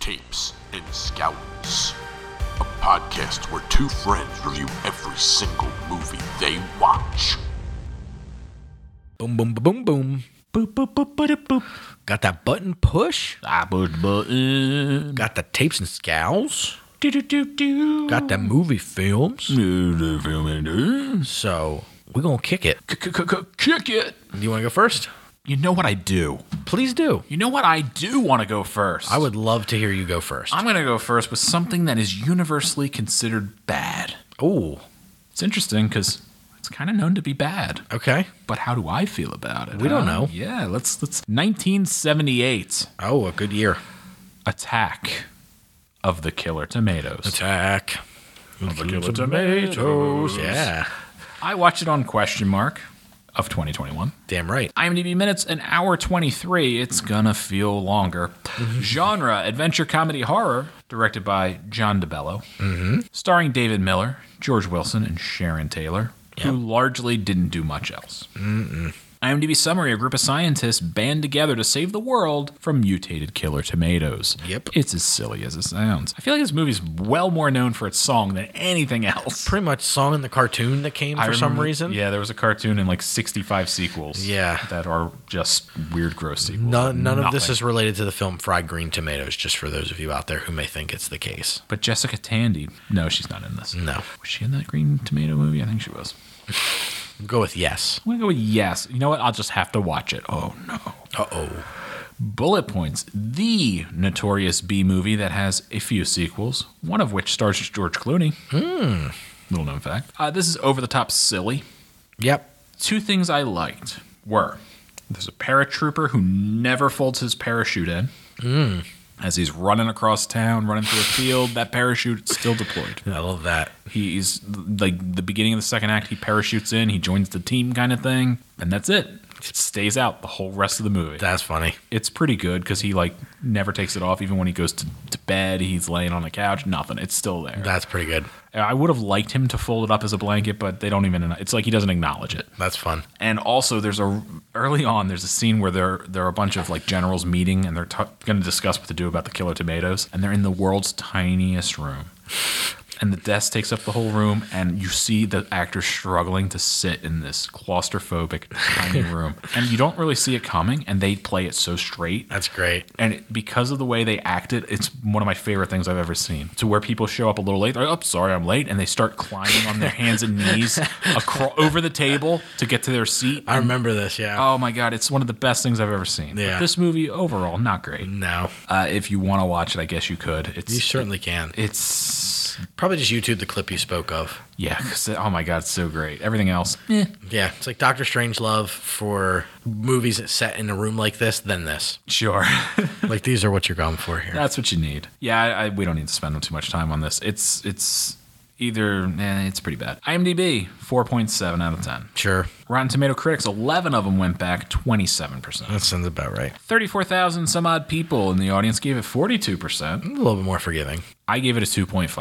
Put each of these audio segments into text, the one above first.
Tapes and Scowls, a podcast where two friends review every single movie they watch. Boom, boom, boom, boom. Boop, boop, boop, boop, boop. Got that button push. I push button. Got the tapes and scowls. Do, do, do, do. Got the movie films. Filming. So, we're going to kick it. Kick it. Do you want to go first? You know what I do? Please do. You know what I do want to go first? I would love to hear you go first. I'm going to go first with something that is universally considered bad. Oh, It's interesting because it's kind of known to be bad. okay. But how do I feel about it? We don't know. Yeah, let's 1978. Oh, a good year. Attack of the Killer Tomatoes. Attack. Of the Killer Tomatoes. Yeah. I watched it on question mark of 2021. Damn right. IMDb minutes, an hour 23. It's gonna feel longer. Genre, adventure, comedy, horror. Directed by John DeBello. Starring David Miller, George Wilson, and Sharon Taylor, who largely didn't do much else. IMDb summary, a group of scientists band together to save the world from mutated killer tomatoes. Yep. It's as silly as it sounds. I feel like this movie's well more known for its song than anything else. Pretty much song in the cartoon that came for some reason. Yeah, there was a cartoon and like 65 sequels. Yeah. That are just weird, gross sequels. None of this Nothing. is related to the film Fried Green Tomatoes, just for those of you out there who may think it's the case. But Jessica Tandy, no, she's not in this. No. Was she in that Green Tomato movie? I think she was. Go with yes. I'm going to go with yes. You know what? I'll just have to watch it. Oh, no. Uh-oh. Bullet Points, the notorious B movie that has a few sequels, one of which stars George Clooney. Little known fact. This is over-the-top silly. Yep. Two things I liked were there's a paratrooper who never folds his parachute in. As he's running across town, running through a field, that parachute is still deployed. I love that. He's like the beginning of the second act, he parachutes in, he joins the team kind of thing, and that's it. It stays out the whole rest of the movie. That's funny. It's pretty good because he like never takes it off. Even when he goes to bed, he's laying on the couch, nothing. It's still there. That's pretty good. I would have liked him to fold it up as a blanket, but they don't even. It's like he doesn't acknowledge it. That's fun. And also, early on, there's a scene where there are a bunch of like generals meeting, and they're going to discuss what to do about the killer tomatoes, and they're in the world's tiniest room. And the desk takes up the whole room, and you see the actors struggling to sit in this claustrophobic tiny room. And you don't really see it coming, and they play it so straight. That's great. And because of the way they act it, it's one of my favorite things I've ever seen. To where people show up a little late, they're like, oh, sorry, I'm late, and they start climbing on their hands and knees over the table to get to their seat. I remember this, yeah. Oh my God, it's one of the best things I've ever seen. Yeah. But this movie, overall, not great. No. If you want to watch it, I guess you could. You certainly can. It's... Probably just YouTube the clip you spoke of. Yeah, because, oh my God, it's so great. Everything else, Yeah, it's like Doctor Strangelove for movies that set in a room like this, then this. sure. Like, these are what you're going for here. That's what you need. Yeah, we don't need to spend too much time on this. It's either, it's pretty bad. IMDb, 4.7 out of 10. Sure. Rotten Tomato critics, 11 of them went back, 27%. That sounds about right. 34,000 some odd people in the audience gave it 42%. A little bit more forgiving. I gave it a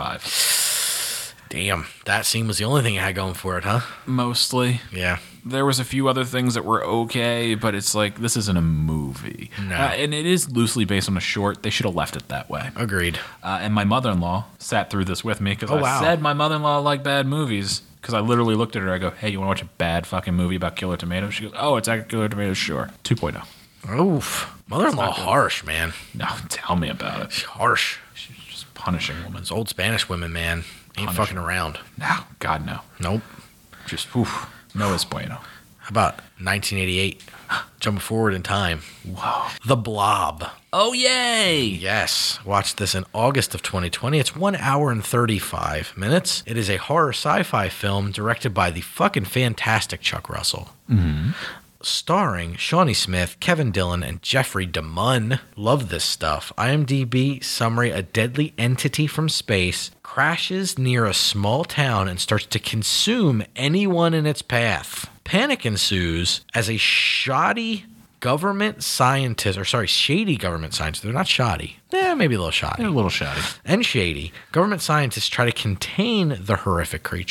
2.5. Damn. That scene was the only thing I had going for it, huh? Mostly. Yeah. There was a few other things that were okay, but it's like, this isn't a movie. No. And it is loosely based on a short. They should have left it that way. Agreed. And my mother-in-law sat through this with me because Oh, I wow. said my mother-in-law liked bad movies. Because I literally looked at her. I go, hey, you want to watch a bad fucking movie about killer tomatoes? She goes, oh, it's like Killer Tomatoes, sure. 2.0. Oof. Mother-in-law harsh, man. No, tell me about it. She's harsh. She's just punishing women. Those old Spanish women, man. Ain't Punish fucking around. No, God, no. Nope. Just, oof. No es bueno. How about 1988? Jumping forward in time. Whoa. The Blob. Oh, yay! Yes. Watched this in August of 2020. It's 1 hour and 35 minutes. It is a horror sci-fi film directed by the fucking fantastic Chuck Russell. Starring Shawnee Smith, Kevin Dillon, and Jeffrey DeMunn. Love this stuff. IMDb summary, a deadly entity from space crashes near a small town and starts to consume anyone in its path. Panic ensues as a shady government scientist, they're not shoddy. Maybe a little shoddy. They're a little shoddy. And shady. Government scientists try to contain the horrific creature.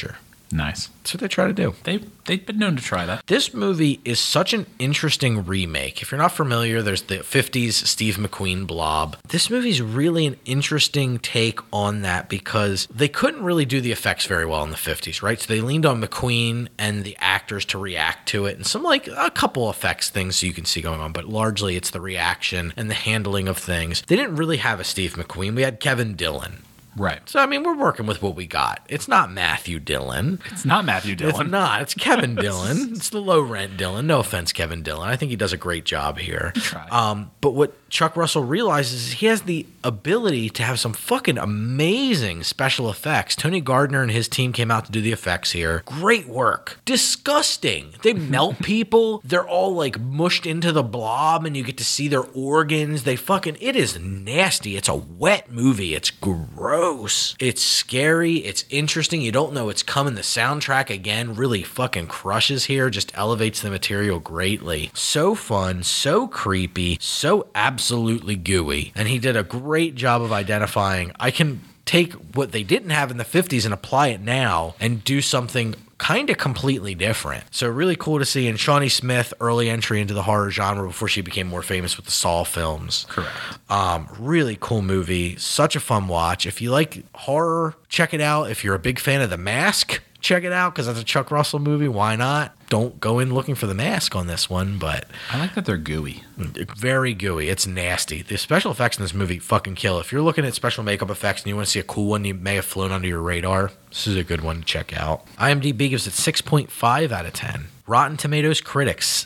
Nice. That's what they try to do. They've been known to try that. This movie is such an interesting remake. If you're not familiar, there's the 50s Steve McQueen Blob. This movie's really an interesting take on that because they couldn't really do the effects very well in the 50s, right? So they leaned on McQueen and the actors to react to it and some like a couple effects things you can see going on, but largely it's the reaction and the handling of things. They didn't really have a Steve McQueen. We had Kevin Dillon. Right. So, I mean, we're working with what we got. It's not Matthew Dillon. It's not Matthew Dillon. It's not. It's Kevin Dillon. It's the low-rent Dillon. No offense, Kevin Dillon. I think he does a great job here. But what Chuck Russell realizes is he has the ability to have some fucking amazing special effects. Tony Gardner and his team came out to do the effects here. Great work. Disgusting. They melt people. They're all like mushed into the blob and you get to see their organs. It is nasty. It's a wet movie. It's gross. It's scary. It's interesting. You don't know it's coming. The soundtrack, again, really fucking crushes here. Just elevates the material greatly. So fun. So creepy. So absolutely gooey. And he did a great job of identifying, I can take what they didn't have in the 50s and apply it now and do something kind of completely different. So really cool to see. And Shawnee Smith, early entry into the horror genre before she became more famous with the Saw films. Correct. Really cool movie. Such a fun watch. If you like horror, check it out. If you're a big fan of The Mask, check it out because that's a Chuck Russell movie. Why not? Don't go in looking for The Mask on this one, but I like that they're gooey. Very gooey. It's nasty. The special effects in this movie fucking kill. If you're looking at special makeup effects and you want to see a cool one you may have flown under your radar, this is a good one to check out. IMDb gives it 6.5 out of 10. Rotten Tomatoes critics.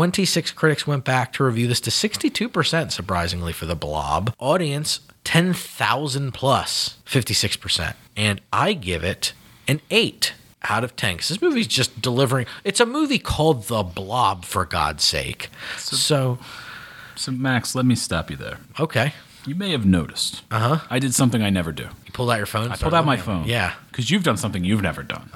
26 critics went back to review this to 62%, surprisingly, for The Blob. Audience, 10,000 plus, 56%. And I give it an 8 out of 10. 'Cause this movie's just delivering. It's a movie called The Blob, for God's sake. So Max, let me stop you there. Okay. You may have noticed. I did something I never do. You pulled out your phone? I pulled out my phone. Yeah. Because you've done something you've never done.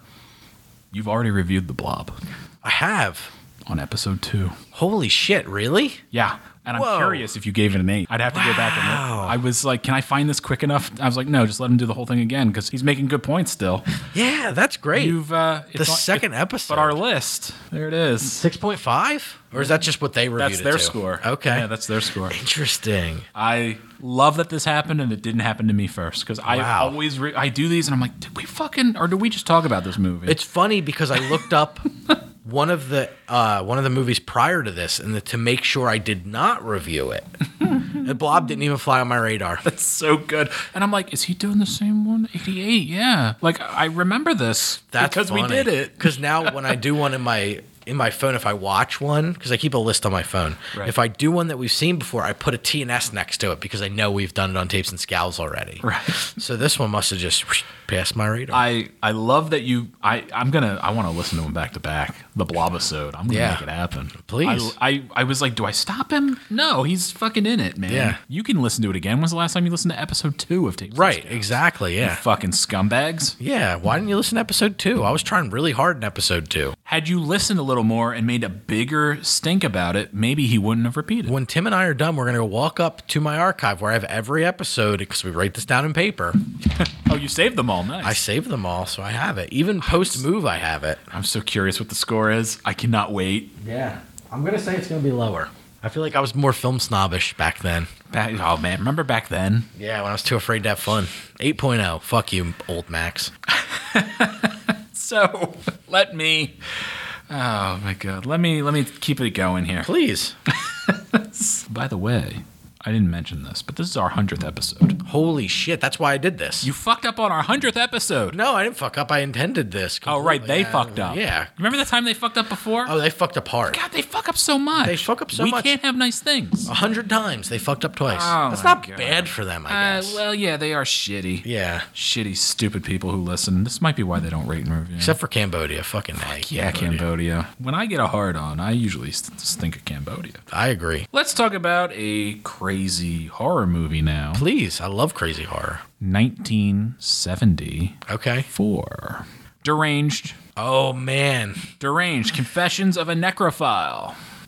You've already reviewed The Blob. I have. On episode 2. Holy shit, really? Yeah. And I'm Whoa. curious if you gave it an 8. I'd have to go back and look. I was like, can I find this quick enough? I was like, no, just let him do the whole thing again because he's making good points still. Yeah, that's great. The second episode. But our list, there it is. 6.5? Or is that just what they reviewed? That's their it to? score. Okay. Yeah, that's their score. Interesting. I love that this happened and it didn't happen to me first because I always I do these and I'm like, did we fucking or did we just talk about this movie? It's funny because I looked up one of the movies prior to this and to make sure I did not review it. And Blob didn't even fly on my radar. That's so good. And I'm like, is he doing the same one? 88, yeah. Like I remember this because funny. we did it. Because now when I do one in my phone, if I watch one, because I keep a list on my phone, if I do one that we've seen before, I put a T&S next to it because I know we've done it on Tapes and Scowls already. Right. So this one must have just passed my radar. I love that you. I want to listen to them back to back. The Blobisode. I'm gonna make it happen. Please. I was like, do I stop him? No, he's fucking in it, man. Yeah. You can listen to it again. When's the last time you listened to episode 2 of Tapes? Right. Exactly. Yeah. You fucking scumbags. Yeah. Why didn't you listen to episode 2? I was trying really hard in episode 2. Had you listened a little more and made a bigger stink about it, maybe he wouldn't have repeated. When Tim and I are done, we're going to walk up to my archive where I have every episode because we write this down in paper. Oh, you saved them all. Nice. I saved them all, so I have it. Even post-move, I have it. I'm so curious what the score is. I cannot wait. Yeah. I'm going to say it's going to be lower. I feel like I was more film snobbish back then. Oh, man. Remember back then? Yeah, when I was too afraid to have fun. 8.0. Fuck you, old Max. So, let me... Oh, my God. Let me keep it going here. Please. By the way, I didn't mention this, but this is our 100th episode. Holy shit, that's why I did this. You fucked up on our 100th episode. No, I didn't fuck up. I intended this. Oh, right. They fucked up. Yeah. Remember the time they fucked up before? Oh, they fucked up hard. God, they fuck up so much. They fuck up so much. We can't have nice things. 100 times. They fucked up twice. Oh, that's my not God. bad for them, I guess. Well, yeah, they are shitty. Yeah. Shitty, stupid people who listen. This might be why they don't rate and review. Except for Cambodia. Fucking A. Yeah, Cambodia. When I get a hard on, I usually just think of Cambodia. I agree. Let's talk about a crazy horror movie now. Please. I love crazy horror. 1974. Okay. Deranged. Oh, man. Deranged. Confessions of a Necrophile.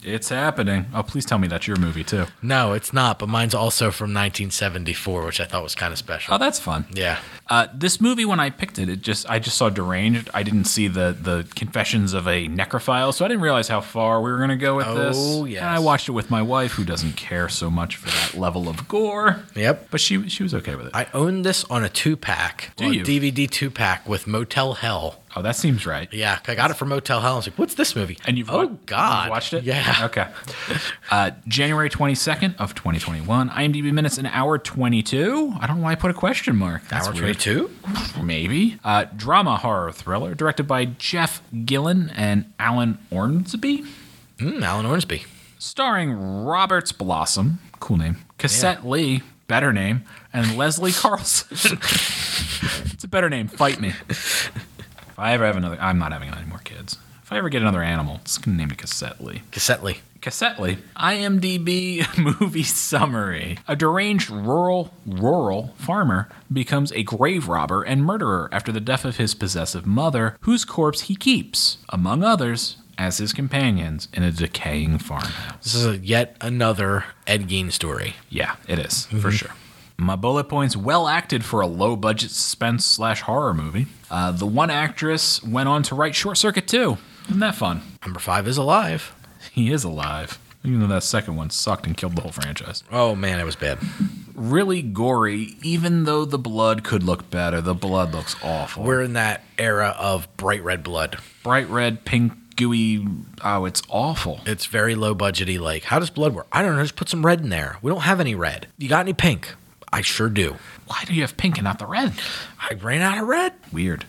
It's happening. Oh, please tell me that's your movie, too. No, it's not, but mine's also from 1974, which I thought was kind of special. Oh, that's fun. Yeah. This movie, when I picked it, I just saw Deranged. I didn't see the Confessions of a Necrophile, so I didn't realize how far we were going to go with this. Oh, yes. And I watched it with my wife, who doesn't care so much for that level of gore. Yep. But she was okay with it. I owned this on a 2-pack. Do you? DVD 2-pack with Motel Hell. Oh, that seems right. Yeah, I got it from Motel Hell. I was like, what's this movie? And you've God. you've watched it? Yeah. Okay. January 22nd of 2021. IMDb minutes, an hour 22. I don't know why I put a question mark. That's Hour weird. 22? Maybe. Drama horror thriller directed by Jeff Gillen and Alan Ormsby. Alan Ormsby. Starring Roberts Blossom. Cool name. Cassette Lee. Better name. And Leslie Carlson. It's a better name. Fight me. If I ever have another... I'm not having any more kids. If I ever get another animal, it's going to name it Cassette Lee. Cassette Lee. Cassette Lee. IMDb movie summary. A deranged rural farmer becomes a grave robber and murderer after the death of his possessive mother, whose corpse he keeps, among others, as his companions in a decaying farmhouse. This is yet another Ed Gein story. Yeah, it is, for sure. My bullet points, well acted for a low-budget suspense/horror movie. The one actress went on to write Short Circuit 2. Isn't that fun? Number 5 is alive. He is alive. Even though that second one sucked and killed the whole franchise. Oh, man, it was bad. Really gory, even though the blood could look better. The blood looks awful. We're in that era of bright red blood. Bright red, pink, gooey. Oh, it's awful. It's very low budgety. Like, how does blood work? I don't know. Just put some red in there. We don't have any red. You got any pink? I sure do. Why do you have pink and not the red? I ran out of red. Weird.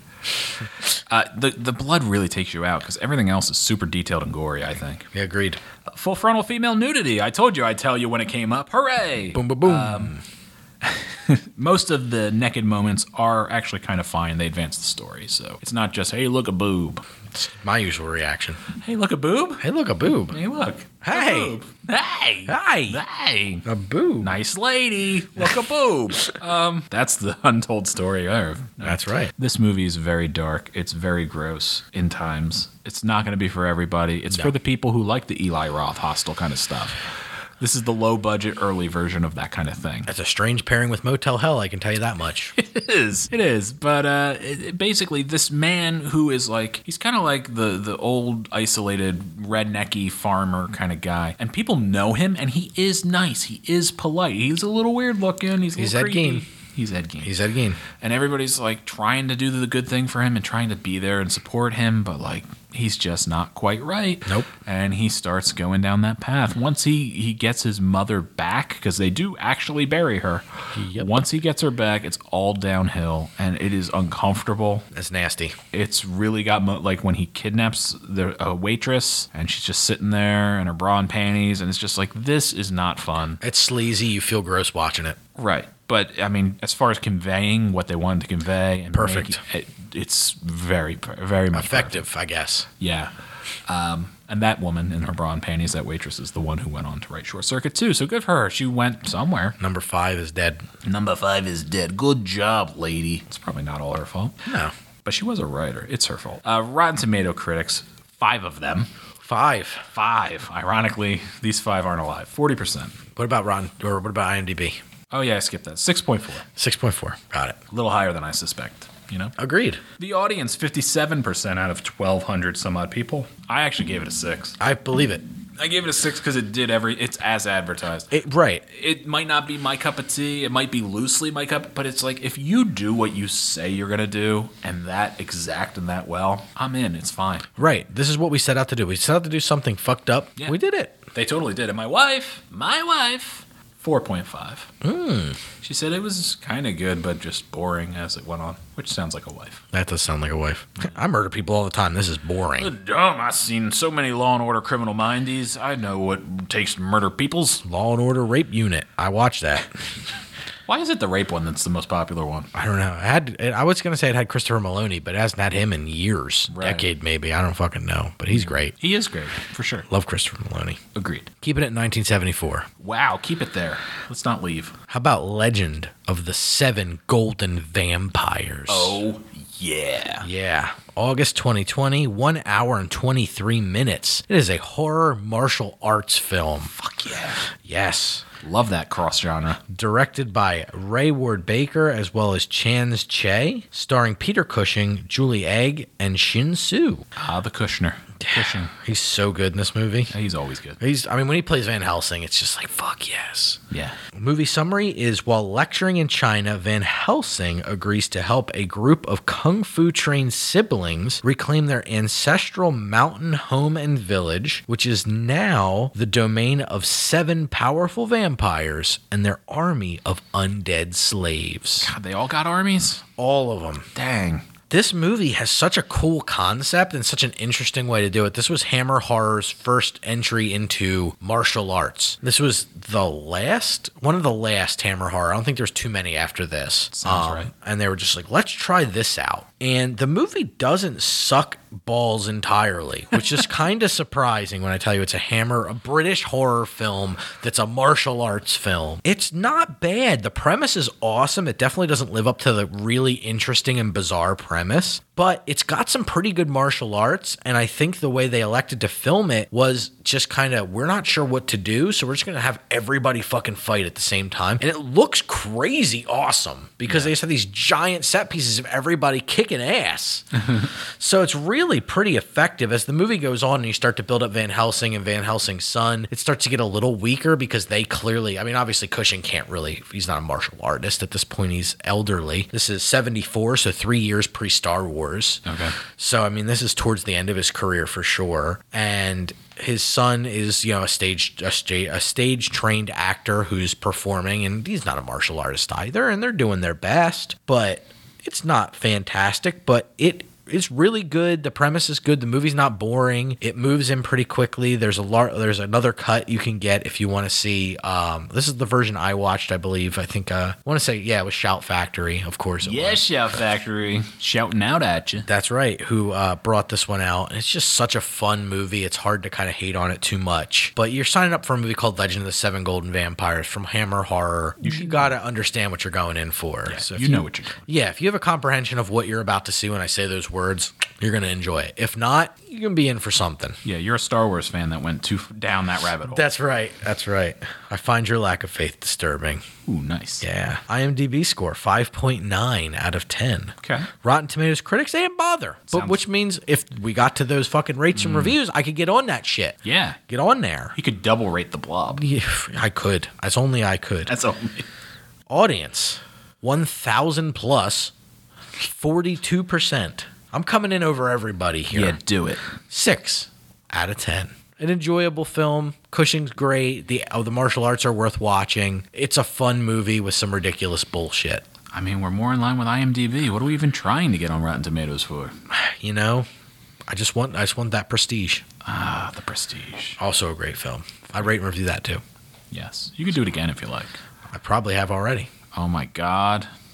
The blood really takes you out because everything else is super detailed and gory, I think. Yeah, agreed. Full frontal female nudity. I told you I'd tell you when it came up. Hooray! Boom, boom, boom. Most of the naked moments are actually kind of fine. They advance the story. So it's not just, hey, look a boob. It's my usual reaction. Hey, look a boob? Hey, look, a boob. Hey, look. Hey. A boob. Hey. Hi. Hey. A boob. Nice lady. Look a boob. That's the untold story I have. That's right. This movie is very dark. It's very gross in times. It's not going to be for everybody. It's for the people who like the Eli Roth Hostel kind of stuff. This is the low-budget, early version of that kind of thing. That's a strange pairing with Motel Hell, I can tell you that much. It is. But basically, this man who is like, he's kind of like the old, isolated, rednecky farmer kind of guy. And people know him, and he is nice. He is polite. He's a little weird looking. He's Ed creepy. Gein. He's Ed Gein. He's Ed Gein. And everybody's like trying to do the good thing for him and trying to be there and support him, but like he's just not quite right. Nope. And he starts going down that path. Once he gets his mother back, because they do actually bury her. Yep. Once he gets her back, it's all downhill, and it is uncomfortable. That's nasty. It's really got like when he kidnaps a waitress, and she's just sitting there in her bra and panties, and it's just like, this is not fun. It's sleazy. You feel gross watching it. Right. But, I mean, as far as conveying what they wanted to convey, and Perfect. It's very, very much Effective, perfect. I guess. Yeah. And that woman in her bra and panties, that waitress, is the one who went on to write Short Circuit 2. So good for her. She went somewhere. Number 5 is dead. Number 5 is dead. Good job, lady. It's probably not all her fault. No. But she was a writer. It's her fault. Rotten Tomato critics, 5 of them. 5. 5. Ironically, these 5 aren't alive. 40%. What about what about IMDb? Oh, yeah, I skipped that. 6.4. 6.4. Got it. A little higher than I suspect, you know? Agreed. The audience, 57% out of 1,200 some odd people. I actually gave it a 6. I believe it. I gave it a 6 because it's as advertised. Right. It might not be my cup of tea. It might be loosely my cup, but it's like, if you do what you say you're going to do and that exact and that well, I'm in. It's fine. Right. This is what we set out to do. We set out to do something fucked up. Yeah. We did it. They totally did. And my wife, 4.5. She said it was kind of good, but just boring as it went on, which sounds like a wife. That does sound like a wife. I murder people all the time. This is boring. Dumb. I've seen so many Law and Order Criminal Mindies. I know what it takes to murder peoples. Law and Order Rape Unit. I watched that. Why is it the rape one that's the most popular one? I don't know. I was going to say it had Christopher Maloney, but it hasn't had him in years. Right. Decade maybe. I don't fucking know. But he's great. He is great, for sure. Love Christopher Maloney. Agreed. Keep it at 1974. Wow, keep it there. Let's not leave. How about Legend of the 7 Golden Vampires? Oh, yeah. Yeah. August 2020, 1 hour and 23 minutes. It is a horror martial arts film. Fuck yeah. Yes. Love that cross genre. Directed by Ray Ward Baker as well as Chance Che, starring Peter Cushing, Julie Egg, and Shin Soo. The Kushner. Cushing. He's so good in this movie. He's always good. When he plays Van Helsing, it's just like, fuck yes. Yeah. Movie summary is while lecturing in China, Van Helsing agrees to help a group of kung fu trained siblings reclaim their ancestral mountain home and village, which is now the domain of 7 powerful vampires and their army of undead slaves. God, they all got armies? All of them. Dang. This movie has such a cool concept and such an interesting way to do it. This was Hammer Horror's first entry into martial arts. This was one of the last Hammer Horror. I don't think there's too many after this. Sounds right. And they were just like, let's try this out. And the movie doesn't suck balls entirely, which is kind of surprising when I tell you it's a British horror film that's a martial arts film. It's not bad. The premise is awesome. It definitely doesn't live up to the really interesting and bizarre premise, but it's got some pretty good martial arts. And I think the way they elected to film it was just kind of, we're not sure what to do, so we're just going to have everybody fucking fight at the same time. And it looks crazy awesome because they just have these giant set pieces of everybody kicking ass. So it's really pretty effective. As the movie goes on and you start to build up Van Helsing and Van Helsing's son, it starts to get a little weaker because they clearly, obviously Cushing he's not a martial artist at this point. He's elderly. This is 74, so 3 years pre-Star Wars. Okay. So, this is towards the end of his career for sure. And his son is, a stage trained actor who's performing, and he's not a martial artist either, and they're doing their best, but it's not fantastic, but it's really good. The premise is good. The movie's not boring. It moves in pretty quickly. There's another cut you can get if you want to see. This is the version I watched, I believe. I think I want to say, it was Shout Factory, of course. Shout Factory, shouting out at you. That's right. Who brought this one out? And it's just such a fun movie. It's hard to kind of hate on it too much. But you're signing up for a movie called Legend of the Seven Golden Vampires from Hammer Horror. You got to understand what you're going in for. Yeah, so you know what you're doing. Yeah, if you have a comprehension of what you're about to see when I say those words, you're going to enjoy it. If not, you're going to be in for something. Yeah, you're a Star Wars fan that went down that rabbit hole. That's right. I find your lack of faith disturbing. Ooh, nice. Yeah. IMDb score, 5.9 out of 10. Okay. Rotten Tomatoes critics, they didn't bother. Which means if we got to those fucking rates and reviews, I could get on that shit. Yeah. Get on there. You could double rate The Blob. Yeah, I could. As only I could. That's only. Audience, 1,000 plus, 42%. I'm coming in over everybody here. Yeah, do it. 6 out of 10. An enjoyable film. Cushing's great. The martial arts are worth watching. It's a fun movie with some ridiculous bullshit. We're more in line with IMDb. What are we even trying to get on Rotten Tomatoes for? I just want that prestige. The Prestige. Also a great film. I rate and review that too. Yes. You could do it again if you like. I probably have already. Oh my God.